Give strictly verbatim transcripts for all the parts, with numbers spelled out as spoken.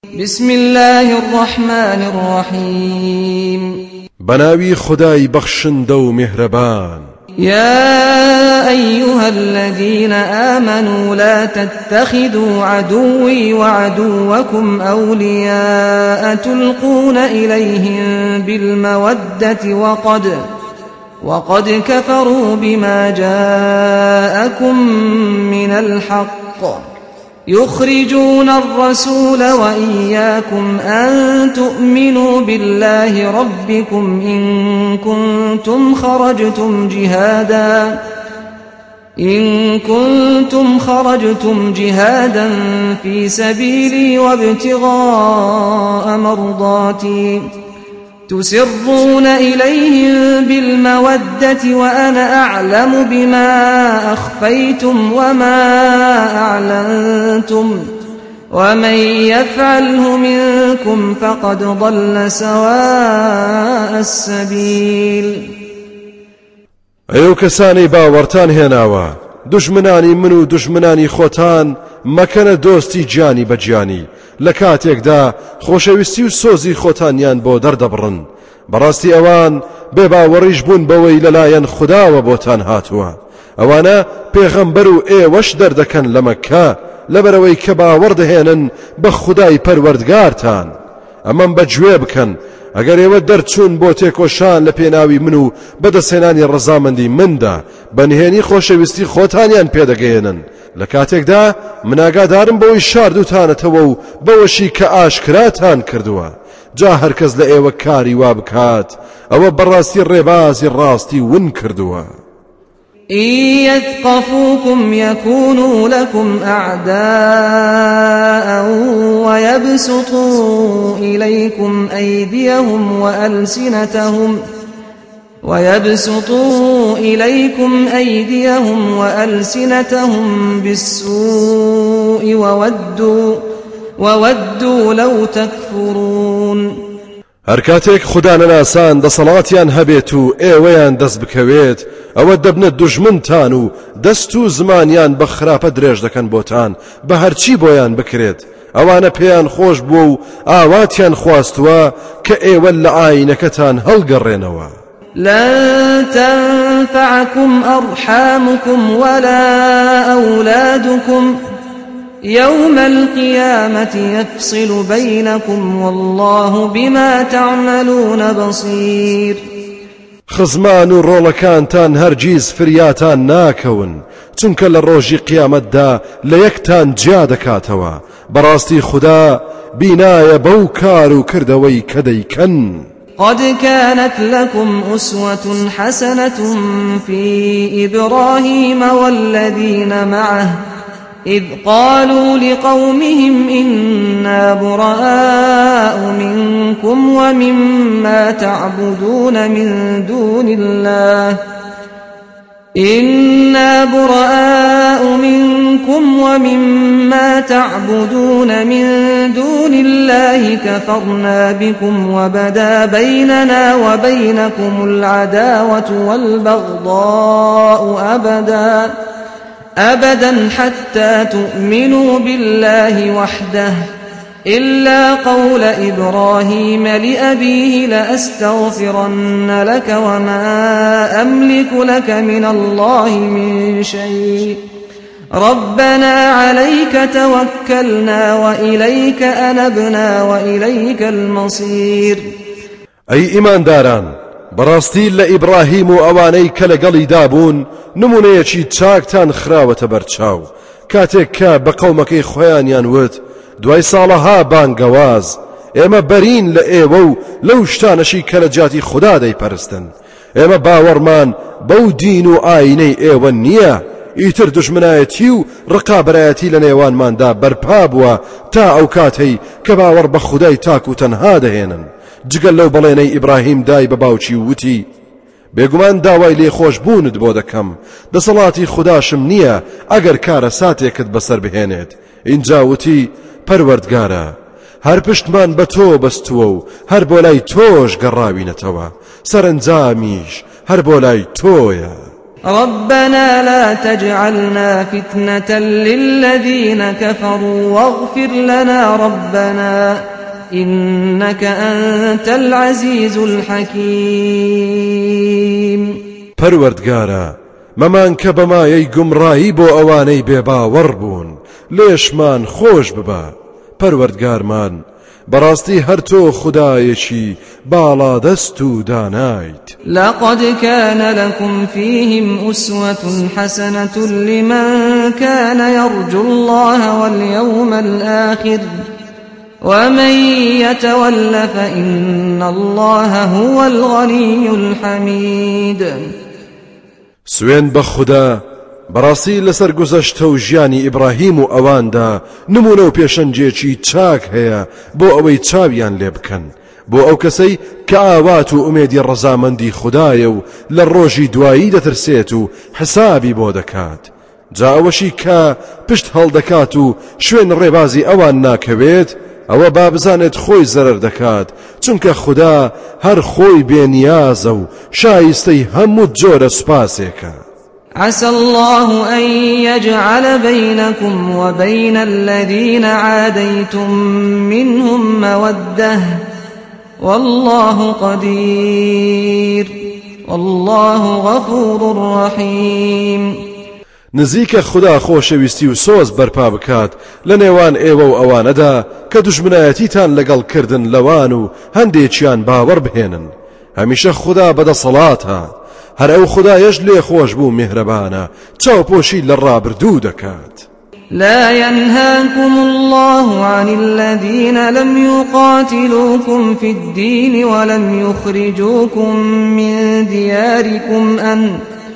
بسم الله الرحمن الرحيم بناوي خداي بخشن دو مهربان يا أيها الذين آمنوا لا تتخذوا عدوي وعدوكم أولياء تلقون إليهم بالمودة وقد وقد كفروا بما جاءكم من الحق يخرجون الرسول وإياكم أن تؤمنوا بالله ربكم إن كنتم خرجتم جهادا إن كنتم خرجتم جهادا في سبيلي وابتغاء مرضاتي تسرون إليهم بالمودة وأنا أعلم بما أخفيتم وما أعلنتم ومن يفعله منكم فقد ضل سواء السبيل. ئەو کەسانی باوەڕتان هێناوە دوژمنانی من و دوژمنانی خۆتان مەکەنە دۆستی گیانی بە گیانی لە کاتێکدا خۆشەویستی و سۆزی خۆتانیان بۆ دەردەبڕن بەڕاستی ئەوان بێباوەڕیش بوون بەوەی لەلایەن خودداوە بۆتان هاتووە ئەوانە پێغەمبەر و ئێوەش دەردەکەن لە مەککە لەبەرەوەی کە باوەڕ دەهێنن بە خودای پەروەردگارتان ئەمەم بەگوێ بکەن ئەگەر ئێوە دەرچوون بۆ تێکۆشان لە پێناوی من و بەدەستهێنانی ڕەزامەندی مندا بەنهێنی خۆشەویستی خۆتانیان پێدەگەێنن لە کاتێکدا من ئاگادارم بەوەی شاردوتانەتەوە و بەوەشی کە ئاشکراتان کردووە جا هەرکەس لە ئێوە کاری وا بکات ئەوە بەڕاستی ڕێبازی ڕاستی ون کردووە. إن يثقفوكم يكونوا لكم أعداء ويبسطوا إليكم أيديهم وألسنتهم ويبسطوا إليكم أيديهم وألسنتهم بالسوء وودوا وودوا لو تكفرون. هەر کاتێک خوددا نەناسان دەسەڵاتیان هەبێت و ئێوەیان دەست بکەوێت ئەوە دەبنە دوژمنتان و دەست و زمانیان بە خراپە درێژ دەکەن بۆتان بە هەرچی بۆیان بکرێت ئەوانە پێیان خۆش بووە و ئاواتیان خواستووە کە ئێوە لە ئاینەکەتان هەڵگەڕێنەوە. لن تنفعكم أرحامكم ولا أولادكم يوم القيامة يفصل بينكم والله بما تعملون بصير. خزمان و ڕۆڵەکانتان هەرگیز فریاتان ناکەون چونکە لە ڕۆژی قیامەتدا لە یەکتان جیا دەکاتەوە بەڕاستی خوددا بینایە بەو کار و کردەوەی کە دەیکەن. قد كانت لكم أسوة حسنة في إبراهيم والذين معه إذ قالوا لقومهم إنا براء منكم ومما تعبدون من دون الله إنا براء منكم ومما تعبدون من دون الله كفرنا بكم وبدا بيننا وبينكم العداوة والبغضاء أبدا أبدا حتى تؤمنوا بالله وحده إلا قول إبراهيم لأبيه لأستغفرن لك وما أملك لك من الله من شيء ربنا عليك توكلنا وإليك أنبنا وإليك المصير. أي إيمان داران بەڕاستی لە ئیبراهیم و ئەوانەی کە لەگەڵی دابوون نمونەیەکی چاکتان خراوەتە بەرچاو کاتێک کە بە قەومەکەی خۆیانیان وت دوای ساڵەها بانگەواز ئێمە بەرین لە ئێوە و لەو شتانەشی کە لە جاتی خوددا دەیپەرستن ئێمە باوەڕمان بەو دین و ئاینەی ئێوە نییە ئیتر دوژمنایەتی و ڕقابەرایەتی لە نێوانماندا بەرپا بووە تا ئەو کاتەی کە باوەڕ بە خودای تاک و تەنها دەهێنن جگەل لەو بەڵێنەی ئیبراهیم دای بە باوکی وتی بێگومان داوای لێخۆش بوونت بۆ دەکەم دەسەڵاتی خودداشم نییە ئەگەر کارە ساتێکت بەسەر بهێنێت اینجا وتی پەروەردگارە هەر پشتمان بە تۆ بەستووە و هەر بۆ لای تۆش گەڕاوینەتەوە سەرنجامیش هەر بۆ لای تۆیە. ربنا لا تجعلنا فتنة للذين كفروا واغفر لنا ربنا إنك أنت العزيز الحكيم. پەروەردگارە مەمان کە بەمایەی گومڕایی بۆ ئەوانەی بێباوەڕ بوون لێشمان خۆش ببە. پەروەردگارمان بەڕاستی هەر تۆ خودایەکی باڵا دەست و دانایت. لقد كان لكم فيهم أسوة حسنة لمن كان يرجو الله واليوم الآخر ومن يتول فإن الله هو الغني الحميد. سوێن بە خوددا بەڕاستی لەسەر گوزەشتە و ژیانی ئیبراهیم و ئەواندا نمونە و پێشەنجێکی چاک هەیە بۆ ئەوەی چاویان لێ بکەن بۆ ئەو کەسەی کە ئاوات و ئومێدی ڕەزامەندی خوددایە و لە ڕۆژی دوایی دەترسێت و حسابی بۆ دەکات. جا ئەوەشی کە پشت هەڵدەکات و شوێن ڕێبازی ئەوان ناکەوێت ئەوە با بزانێت خۆی زەرەر دەکات چونکە خوددا هەر خۆی بێنیازە و شایستەی هەموو جۆرە سوپاسێکە. عسى الله أن يجعل بينكم وبين الذين عاديتم منهم مودة والله قدير والله غفور رحيم. نزیکە خوددا خۆشەویستی و سۆز بەرپا بکات لە نێوان ئێوە و ئەوانەدا کە دوژمنایەتیتان لەگەڵ کردن لەوان و هەندێکیان باوەڕ بهێنن. هەمیشە خوددا بەدەسەڵاتە، هەر ئەو خودایەش لێ خۆش بوو میهرەبانە، چاوپۆشی لە ڕابردوو دەکات. لا ينهاكم الله عن الذين لم يقاتلوكم في الدين ولم يخرجوكم من دياركم أن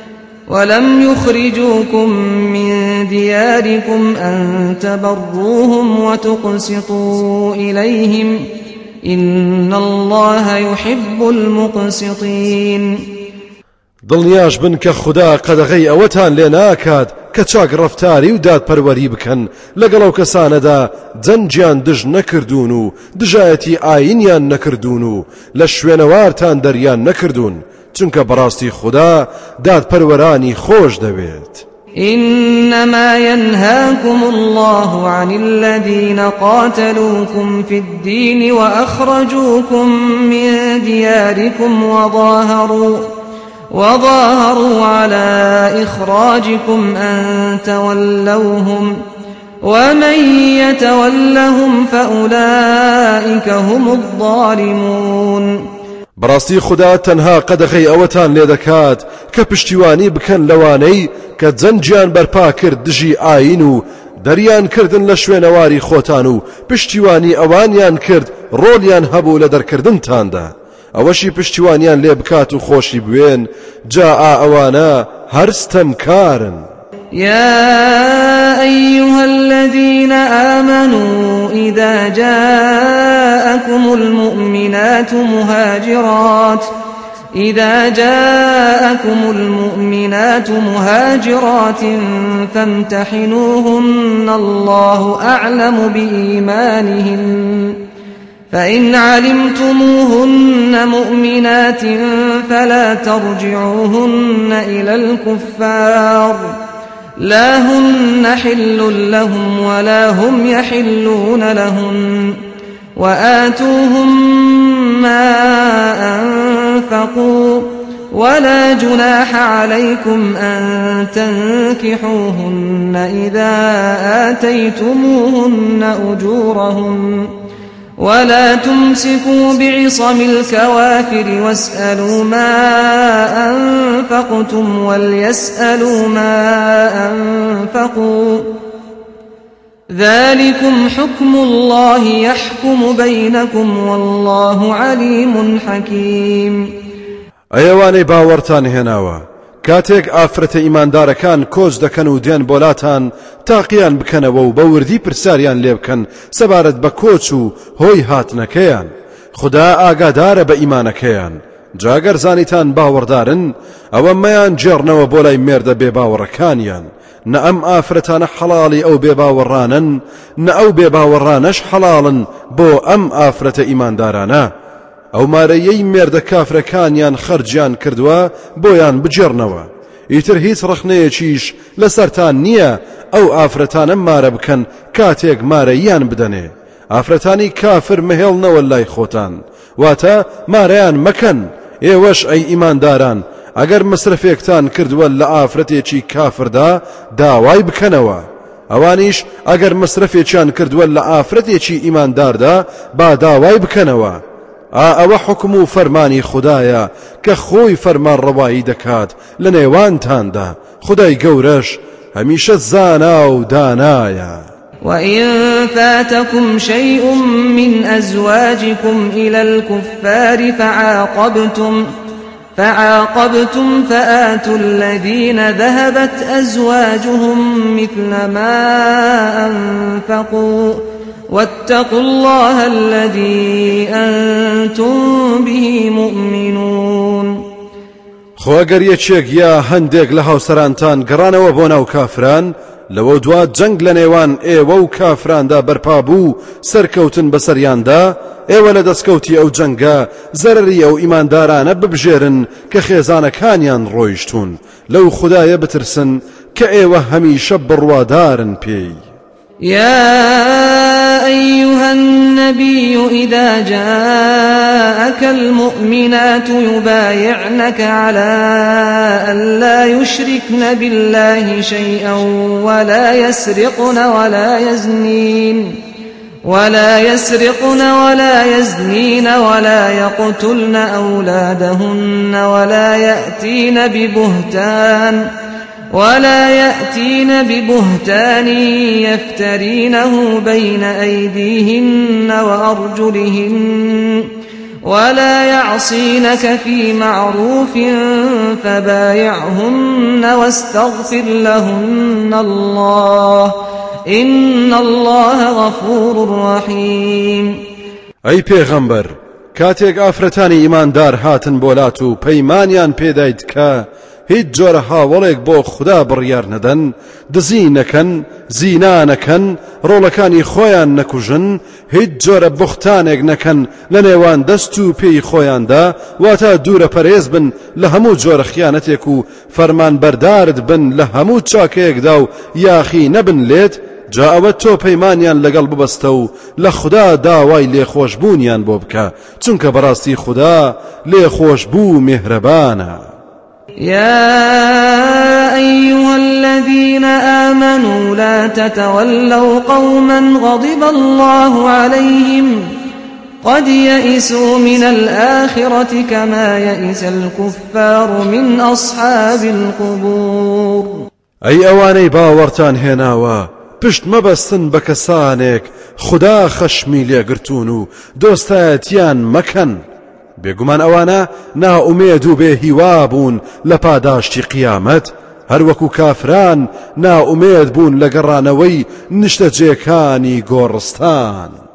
ولم يخرجوكم من دياركم أن تبروهم وتقسطوا إليهم إن الله يحب المقسطين. دڵنیاش بن کە خوددا قەدەغەی ئەوەتان لێ ناکات کە چاک ڕەفتاری و دادپەروەری بکەن لەگەڵ ئەو کەسانەدا جەنجیان دژ نەکردوون و دژایەتی ئاینیان نەکردوون و لە شوێنەوارتان دەریان نەکردوون، چونکە بەڕاستی خوددا دادپەروەرانی خۆش دەوێت. إنما ينهاكم الله عن الذين قاتلوكم في الدين وأخرجوكم من دياركم وظاهروا وظاهروا على إخراجكم أن تولوهم ومن يتولهم فأولئك هم الظالمون. بەڕاستی خوددا تەنها قەدەغەی ئەوەتان لێ دەکات کە پشتیوانی بکەن لەوانەی کە جەنجیان بەرپا کرد دژی ئاین و دەریان کردن لە شوێنەواری خۆتان و پشتیوانی ئەوانیان کرد ڕۆڵیان هەبوو لە دەرکردنتاندا، ئەوەشی پشتیوانیان لێ بکات و خۆشی بوێن، جا ئەوانە هەر ستەمکارن. يا أيها الذين آمنوا إذا جاءكم المؤمنات مهاجرات إذا جاءكم المؤمنات مهاجرات فامتحنوهن الله أعلم بإيمانهن فإن علمتموهن مؤمنات فلا ترجعوهن إلى الكفار لا هن حل لهم ولا هم يحلون لهن وآتوهم ما أنفقوا ولا جناح عليكم أن تنكحوهن إذا آتيتموهن أجورهن ولا تمسكوا بعصم الكوافر واسألوا ما أنفقتم وليسألوا ما أنفقوا ذلكم حكم الله يحكم بينكم والله عليم حكيم. ئەیەوانەی باوەڕتان هێناوە کاتێک ئافرەتە ئیماندارەکان کۆچ دەکەن و دێن بۆلاتان تاقییان بکەنەوە و بە وردی پرسیاریان لێ بکەن سەبارەت بە کۆچ و هۆی هاتنەکەیان. خوددا ئاگادارە بە ئیمانەکەیان، جاگەر زانیتان باوەڕدارن ئەوە مەیان جێڕنەوە بۆ لای مێردە بێ باوەڕەکانیان، نە ئەم ئافرەتانە حەڵاڵی ئەو بێ باوەڕانن نە ئەو بێ باوەڕانەش حەڵاڵن بۆ ئەم ئافرەتە ئیماندارانە. ئەو مارەیەی مێردە کافرەکانیان خەرجیان کردووە بۆیان بجێڕنەوە، ئیتر هیچ ڕخنەیەکیش لەسەرتان نییە ئەو ئافرەتانە مارە بکەن کاتێک مارەیان بدەنێ. ئافرەتانی کافر مهێڵنەوە لای خۆتان، واتە مارەیان مەکەن. ئێوەش ئەی ئیمانداران ئەگەر مەسرفێکتان کردووە لە ئافرەتێکی کافردا داوای بکەنەوە، ئەوانیش ئەگەر مەسرفێکیان کردووە لە ئافرەتێکی ئیمانداردا با داوای بکەنەوە. ئا ئەوە حکم و فەرمانی خوددایە کە خۆی فەرمانڕەوایی دەکات لە نێوانتاندا. خودای گەورەش هەمیشە زانا و دانایە. وإن فاتكم شيء من أزواجكم إلى الكفار فعاقبتم فعاقبتم فآتوا الذين ذهبت أزواجهم مثل ما أنفقوا واتقوا الله الذي أنتم به مؤمنون. خۆ ئەگەر یەکێک یا هەندێک لە هاوسەرانتان گەڕانەوە بۆ ناو کافران، لەوە دوا جەنگ لە نێوان ئێوە و کافراندا بەرپا بوو سەرکەوتن بەسەریاندا، ئێوە لە دەستکەوتی ئەو جەنگە زەرری ئەو ئیماندارانە ببژێرن کە خێزانەکانیان ڕۆیشتون. لەو خودایە بترسن کە ئێوە هەمیشە بڕوادارن پێی. يا أيها النبي إذا جاءك المؤمنات يبايعنك على أن لا يشركن بالله شيئا ولا يسرقن ولا يزنين ولا يسرقن ولا يزنين ولا يقتلن أولادهن ولا يأتين ببهتان ولا يأتين ببهتان يفترينه بين أيديهن وأرجلهن ولا يعصينك في معروف فبايعهن واستغفر لهن الله إن الله غفور رحيم. أي پیغمبر کاتێک ئافرەتانی ئیماندار هاتن بۆلات و پەیمانیان پێدایت کە هیچ جۆرە هاوڵێک بۆ خوددا بڕیار نەدەن، دزی نەکەن، زینا نەکەن، ڕۆڵەکانی خۆیان نەکوژن، هیچ جۆرە بوختانێک نەکەن لە نێوان دەست و پێی خۆیاندا، واتە دوورە پەرێز بن لە هەموو جۆرە خیانەتێک و فەرمان بەردارت بن لە هەموو چاکەیەکدا و یاخی نەبن لێت، جا ئەوە تۆ پەیمانیان لەگەڵ ببەستە و لە خوددا داوای لێخۆشبوونیان بۆ بکە، چونکە بەڕاستی خوددا لێخۆشبوو میهرەبانە. يا أيها الذين آمنوا لا تتولوا قوما غضب الله عليهم قد يئسوا من الآخرة كما يئس الكفار من أصحاب القبور. أي أواني باورتان هناوا پشت مەبەستن بە کەسانێک خوددا خەشمی لێگرتون و دۆستایەتیان مەکەن، بێگومان ئەوانە نائومێد و بێهیوا بوون لە پاداشتی قیامەت، هەروەکو کافران نائومێد بوون لە گەڕانەوەی نیشتەجێکانی گۆڕستان.